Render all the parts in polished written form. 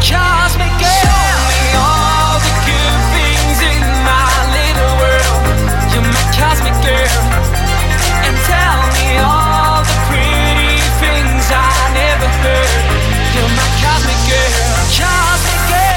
cosmic girl. Show me all the good things in my little world. You're my cosmic girl. And tell me all the pretty things I never heard. You're my cosmic girl. Cosmic girl.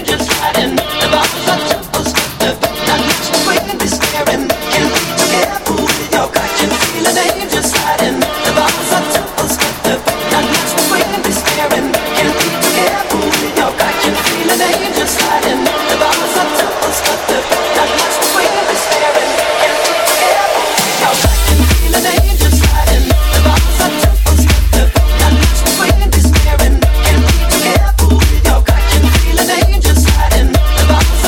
Feel an angel sliding, the bars are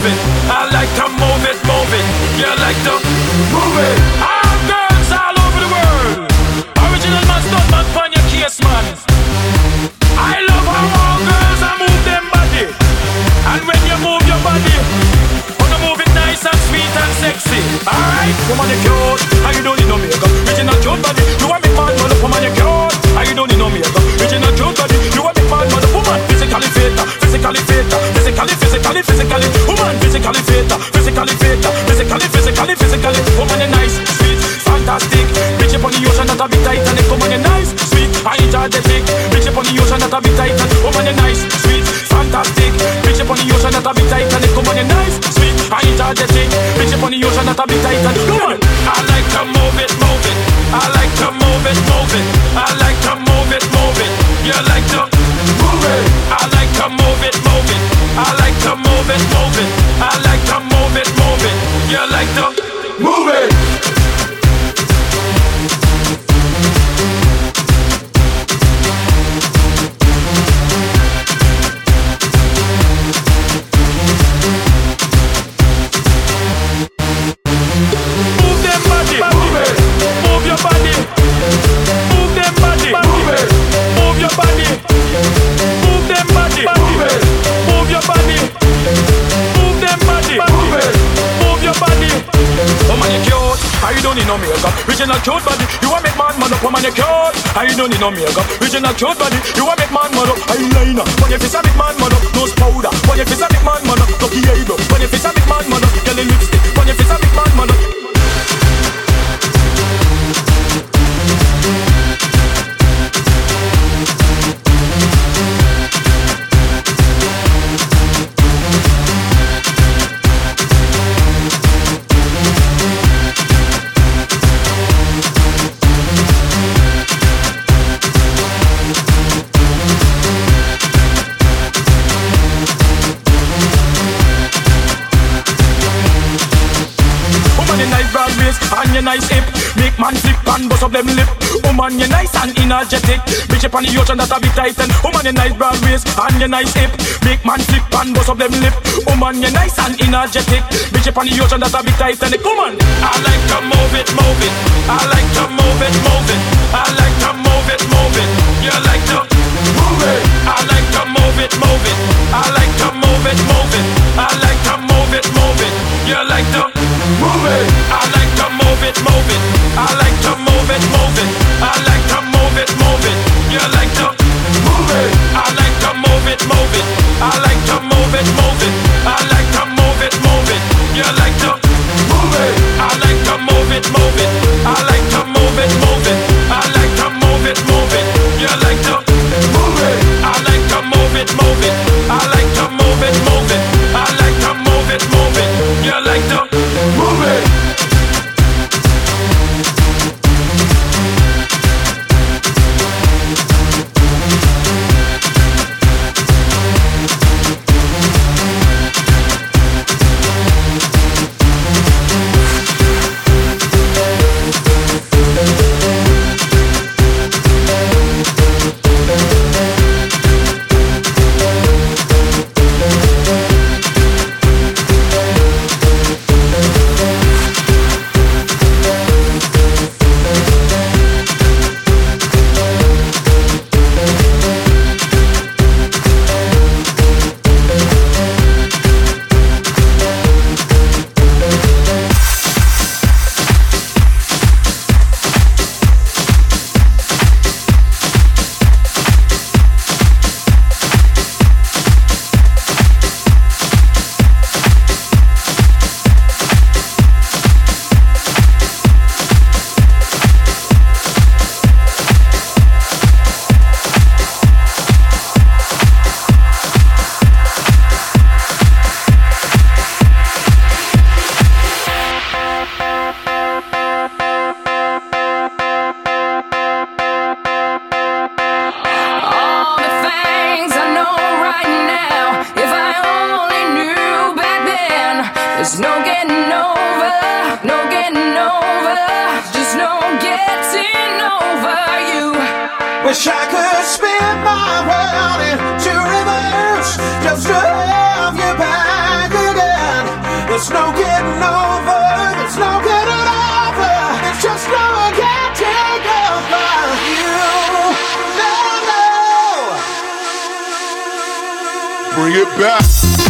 it. I like to move it, move it. You like to move it. All girls all over the world. Original man, stunt man, pan your case, man. I love how all girls are move them body. And when you move your body, wanna move it nice and sweet and sexy. Alright, woman you cute, and you don't need no makeup. Original cute body, you want me man, mother, woman you cute, and you don't need no makeup. Original cute body, you want me man, mother, woman. Physically fit, physically fit, physically. Woman, physically fit, physically. Woman you nice, sweet, fantastic. Bitch up on the ocean that a bit Titanic. Woman you nice, sweet, and energetic. Bitch up on the ocean that a bit Titanic. Woman you nice, sweet, fantastic. Bitch up on the ocean that a bit Titanic. Woman you nice, sweet, and energetic. Bitch up on the ocean that a bit Titanic. Woman, I like to move it, move it. I like to move it, move it. I like to move it, move it. You like to move it. I like to move it, move it. I like to move it, move it. I like to move it, move it. You like to move it. No makeup, original cute body. You want make man man up, woman you cute. I don't need no makeup, original cute body. You want make man man up, eyeliner. When you face a big man man up, nose powder. When you face a big man man up, lucky eyebrow. When you face a big man man up, yellow lipstick. When you face a big man man up. And you nice hip, make man flip and bust up them lip. Woman you nice and energetic, bitch up on the ocean that a bit tight. And woman you nice broad waist and you nice hip, make man flip and bust up them lip. Woman you nice and energetic, bitch up on the ocean that a bit tight. And woman, I like to move it, move it. I like to move it, move it. I like to move it, move it. You like to move it. I like to move it, move it. I like to move it, move it. I like to move it, move it. You like to move it. I like to move it, move it. I like to move it, move it. I like to move it, move it. You like to move it. I like to move it, move it. I like to move it, move it. I like to move it, move it. You like to move it. I like to move it, move it. I like to move it, move it. I like to move it, move it. You like to move it. I like to move it, move it. I like to move it, move it. I like to move it, move it. You like to move it. There's no getting over, no getting over, just no getting over you. Wish I could spin my world into reverse, just to have you back again. There's no getting over, there's no getting over. It's just no getting over you. No, no. Bring it back.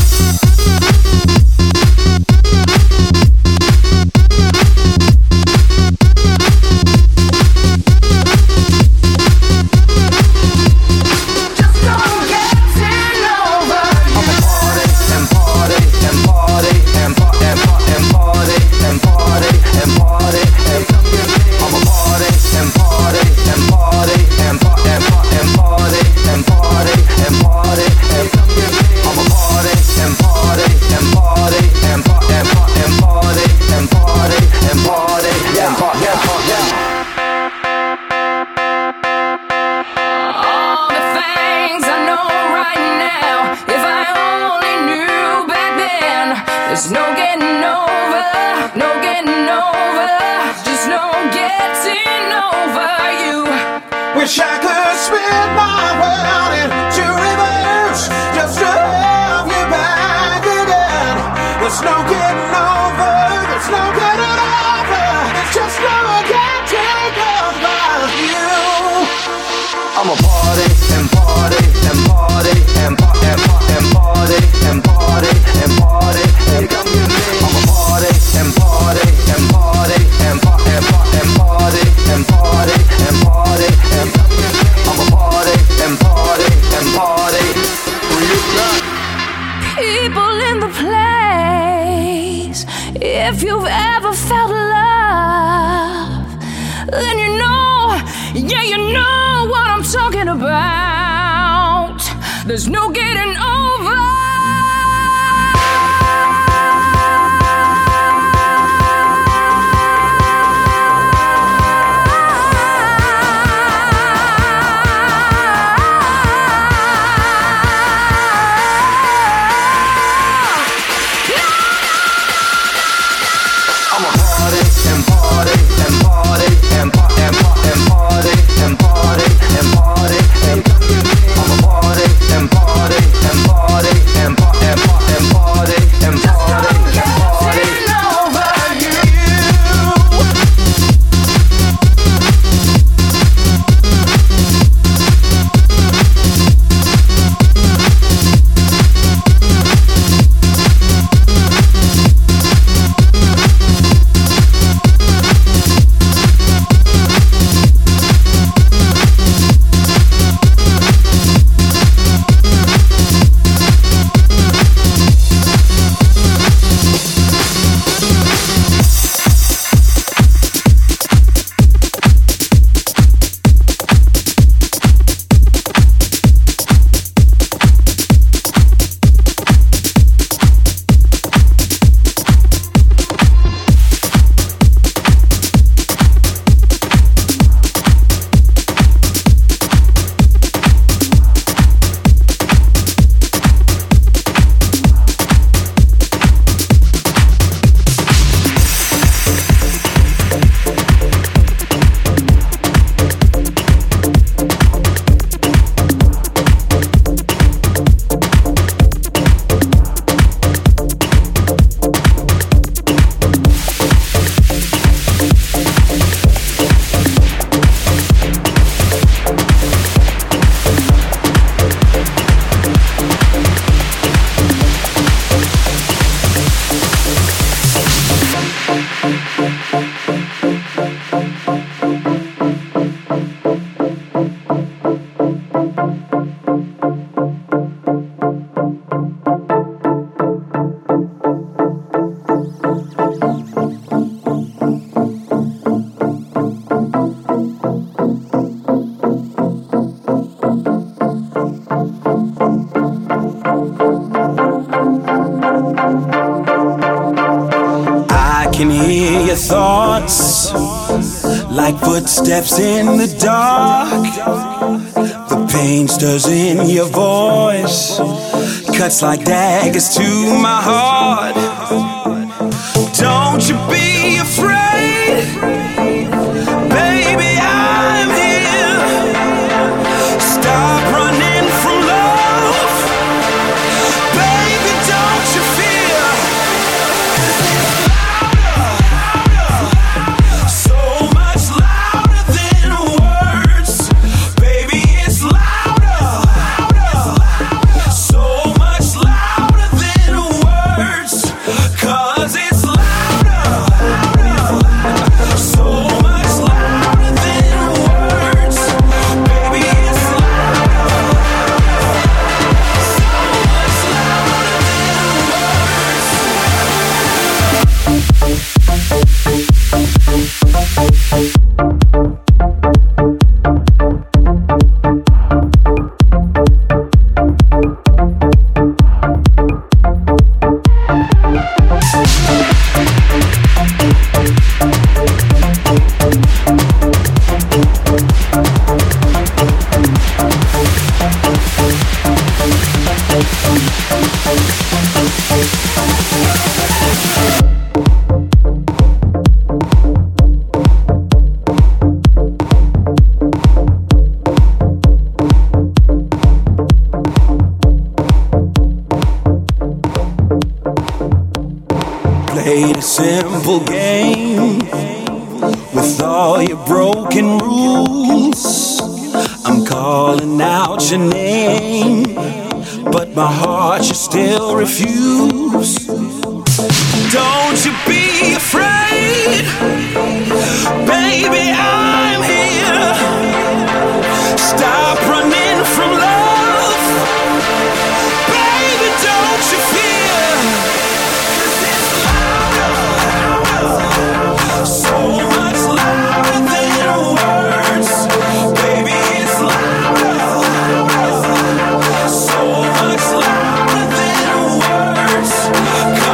Wish I could spin my world into reverse just to have you back again. There's no getting over, there's no getting over. It's just no getting over you. I'm a party and party and party and party and party and party and party. Hey, come with me. I'm a party and party and party and party and party and party and party and party. I'm a party and party and party. Bring it back. People in the place. If you've ever felt love, then you know, yeah, you know what I'm talking about. There's no getting over. Like footsteps in the dark. The pain stirs in your voice, cuts like daggers to my heart. Don't you be afraid, baby, I'm here. Stop running from love, baby, don't you fear. played a simple game with all your broken rules. I'm calling out your name, but my heart you still refuse. Don't you be afraid, baby, I'm here. Stop running from love, baby, don't you fear. 'Cause it's louder, so much louder than words. Baby, it's louder, so much louder than words.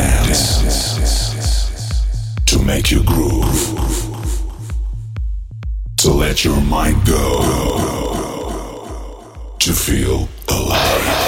dance, to make you groove, to let your mind go, to feel alive.